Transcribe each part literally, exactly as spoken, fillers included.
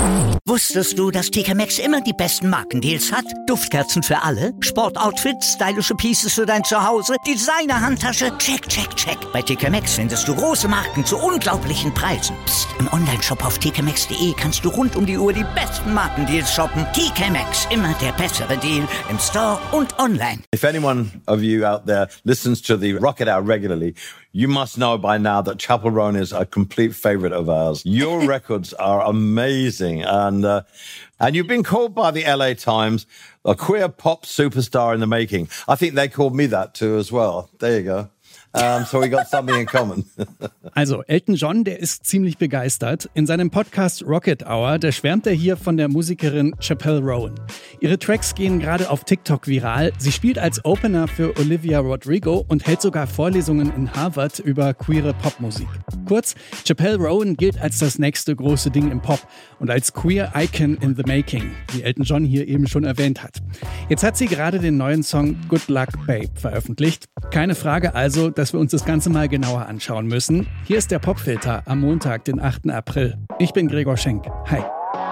Wusstest du, dass T K Maxx immer die besten Markendeals hat? Duftkerzen für alle, Sportoutfits, stylische Pieces für dein Zuhause, Designer-Handtasche, check, check, check. Bei T K Maxx findest du große Marken zu unglaublichen Preisen. Psst. Im Onlineshop auf t k maxx punkt d e kannst du rund um die Uhr die besten Markendeals shoppen. T K Maxx, immer der bessere Deal im Store und online. If anyone of you out there listens to the Rocket Hour regularly, you must know by now that Chappell Roan is a complete favorite of ours. Your records are amazing. And uh, and you've been called by the L A Times a queer pop superstar in the making. I think they called me that too as well. There you go. Um, so we got something in common. Also Elton John, der ist ziemlich begeistert. In seinem Podcast Rocket Hour, da schwärmt er hier von der Musikerin Chappell Roan. Ihre Tracks gehen gerade auf TikTok viral. Sie spielt als Opener für Olivia Rodrigo und hält sogar Vorlesungen in Harvard über queere Popmusik. Kurz, Chappell Roan gilt als das nächste große Ding im Pop und als queer Icon in the making, wie Elton John hier eben schon erwähnt hat. Jetzt hat sie gerade den neuen Song Good Luck Babe veröffentlicht. Keine Frage also, dass wir uns das Ganze mal genauer anschauen müssen. Hier ist der Popfilter am Montag, den achten April. Ich bin Gregor Schenk. Hi.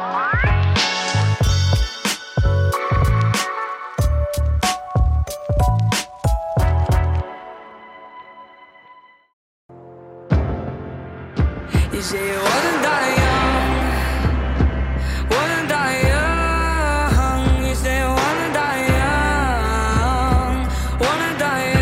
You say you wanna die young, wanna die young. You say you wanna die young, wanna die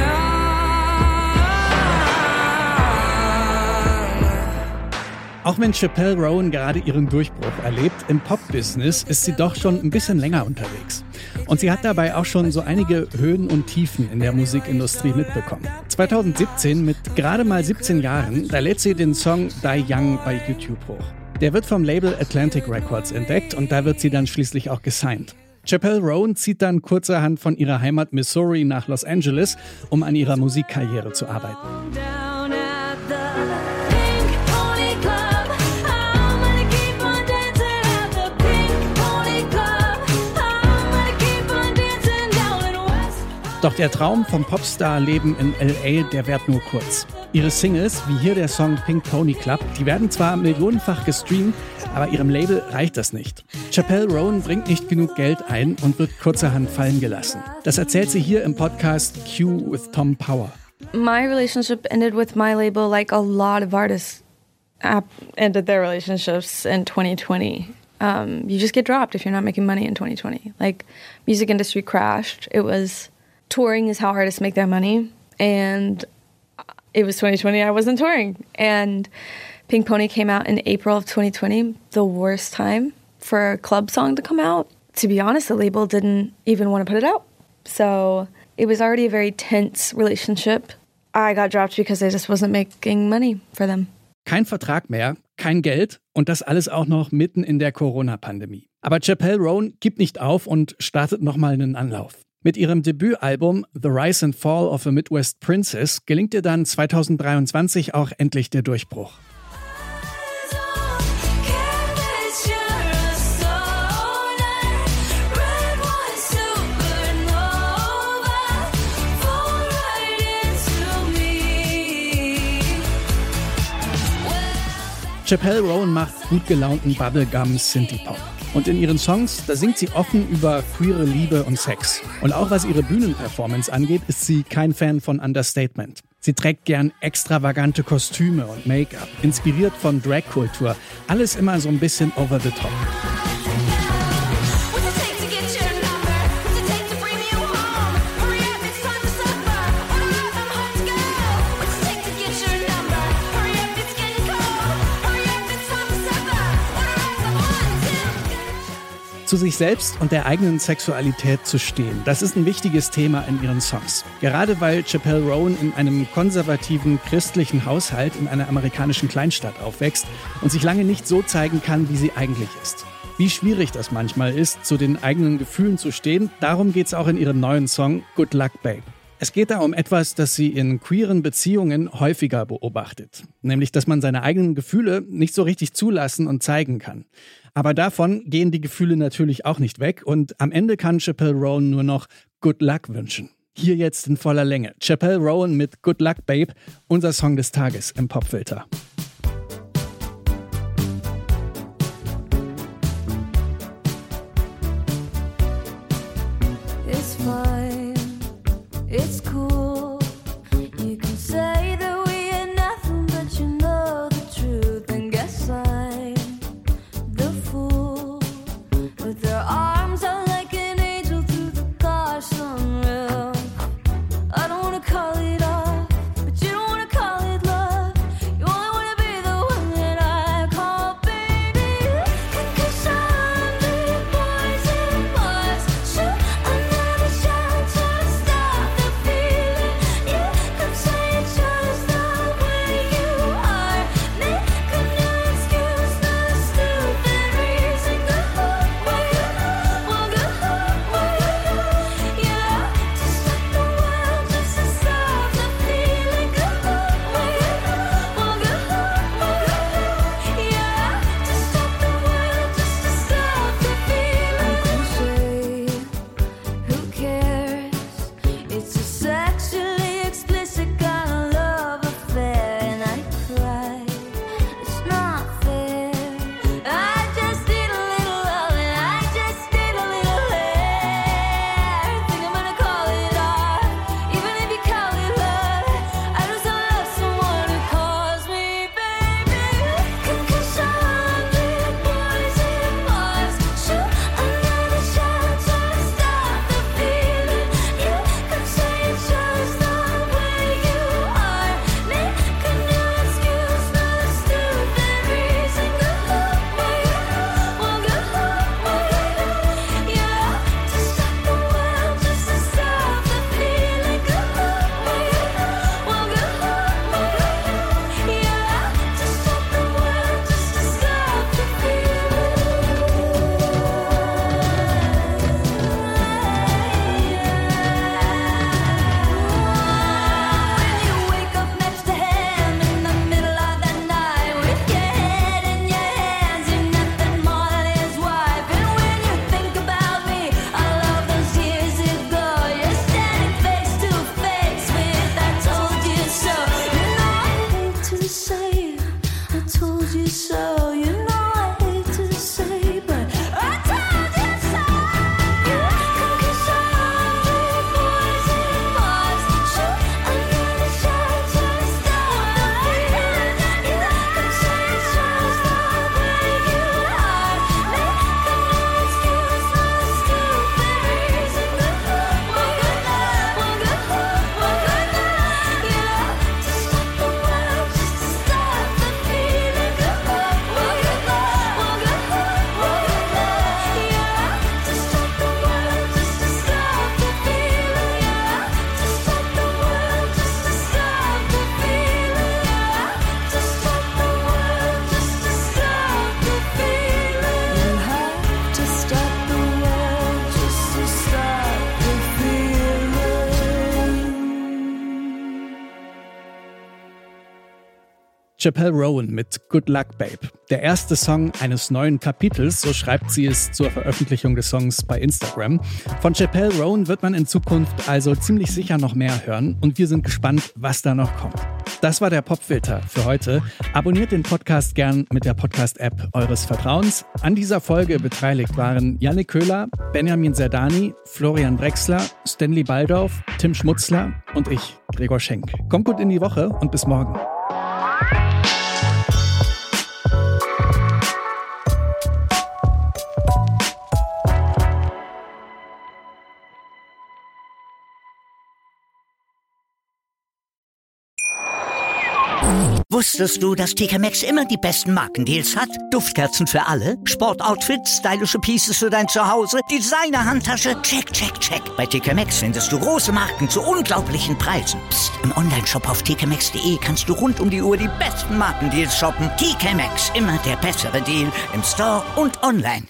young. Auch wenn Chappell Roan gerade ihren Durchbruch erlebt, im Pop-Business ist sie doch schon ein bisschen länger unterwegs. Und sie hat dabei auch schon so einige Höhen und Tiefen in der Musikindustrie mitbekommen. zwanzig siebzehn, mit gerade mal siebzehn Jahren, da lädt sie den Song Die Young bei YouTube hoch. Der wird vom Label Atlantic Records entdeckt und da wird sie dann schließlich auch gesigned. Chappell Roan zieht dann kurzerhand von ihrer Heimat Missouri nach Los Angeles, um an ihrer Musikkarriere zu arbeiten. Doch der Traum vom Popstar-Leben in L A, der währt nur kurz. Ihre Singles, wie hier der Song Pink Pony Club, die werden zwar millionenfach gestreamt, aber ihrem Label reicht das nicht. Chappell Roan bringt nicht genug Geld ein und wird kurzerhand fallen gelassen. Das erzählt sie hier im Podcast Q with Tom Power. My relationship ended with my label like a lot of artists ended their relationships in twenty twenty. Um, you just get dropped if you're not making money in twenty twenty. Like, music industry crashed. It was... Touring is how artists make their money, and it was twenty twenty, I wasn't touring. And Pink Pony came out in April of twenty twenty, the worst time for a club song to come out. To be honest, the label didn't even want to put it out. So it was already a very tense relationship. I got dropped because I just wasn't making money for them. Kein Vertrag mehr, kein Geld und das alles auch noch mitten in der Corona-Pandemie. Aber Chappell Roan gibt nicht auf und startet nochmal einen Anlauf. Mit ihrem Debütalbum The Rise and Fall of a Midwest Princess gelingt ihr dann zwanzig dreiundzwanzig auch endlich der Durchbruch. Chappell Roan macht gut gelaunten Bubblegum Synthie-Pop. Und in ihren Songs, da singt sie offen über queere Liebe und Sex. Und auch was ihre Bühnenperformance angeht, ist sie kein Fan von Understatement. Sie trägt gern extravagante Kostüme und Make-up, inspiriert von Drag-Kultur. Alles immer so ein bisschen over the top. Zu sich selbst und der eigenen Sexualität zu stehen, das ist ein wichtiges Thema in ihren Songs. Gerade weil Chappell Roan in einem konservativen christlichen Haushalt in einer amerikanischen Kleinstadt aufwächst und sich lange nicht so zeigen kann, wie sie eigentlich ist. Wie schwierig das manchmal ist, zu den eigenen Gefühlen zu stehen, darum geht's auch in ihrem neuen Song Good Luck Babe. Es geht da um etwas, das sie in queeren Beziehungen häufiger beobachtet. Nämlich, dass man seine eigenen Gefühle nicht so richtig zulassen und zeigen kann. Aber davon gehen die Gefühle natürlich auch nicht weg und am Ende kann Chappell Roan nur noch Good Luck wünschen. Hier jetzt in voller Länge. Chappell Roan mit Good Luck Babe, unser Song des Tages im Popfilter. Chappell Roan mit Good Luck Babe. Der erste Song eines neuen Kapitels, so schreibt sie es zur Veröffentlichung des Songs bei Instagram. Von Chappell Roan wird man in Zukunft also ziemlich sicher noch mehr hören und wir sind gespannt, was da noch kommt. Das war der Popfilter für heute. Abonniert den Podcast gern mit der Podcast-App eures Vertrauens. An dieser Folge beteiligt waren Yannick Köhler, Benjamin Zerdani, Florian Drexler, Stanley Baldorf, Tim Schmutzler und ich, Gregor Schenk. Kommt gut in die Woche und bis morgen. Wusstest du, dass T K Maxx immer die besten Markendeals hat? Duftkerzen für alle, Sportoutfits, stylische Pieces für dein Zuhause, Designer-Handtasche, check, check, check. Bei T K Maxx findest du große Marken zu unglaublichen Preisen. Psst. Im Onlineshop auf t k maxx punkt d e kannst du rund um die Uhr die besten Markendeals shoppen. T K Maxx, immer der bessere Deal im Store und online.